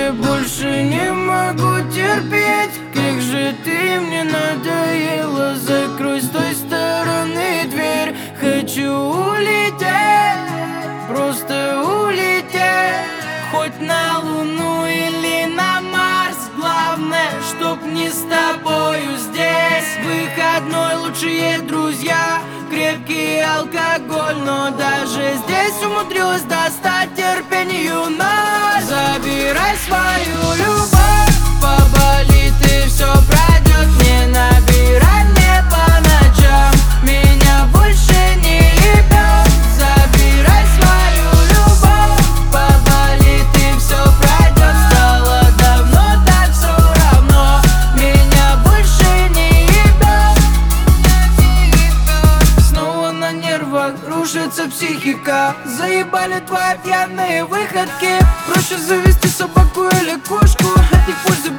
уже больше не могу терпеть. Как же ты мне надоела, закрой с той стороны дверь. Хочу улететь, просто улететь, хоть на Луну или на Марс. Главное, чтоб не с тобою здесь. Выходной, лучшие друзья, крепкий алкоголь. Но даже здесь умудрилась достать терпению ноль. Забирай свою любовь, поболит и все пройдет. Не набирай мне по ночам, меня больше не ебет. Забирай свою любовь, поболит и все пройдет. Стало давно так все равно, меня больше не ебет. Снова на нервах рушится психика. Заебали твои пьяные выходки. Проще завести собаку или кошку, от них пользы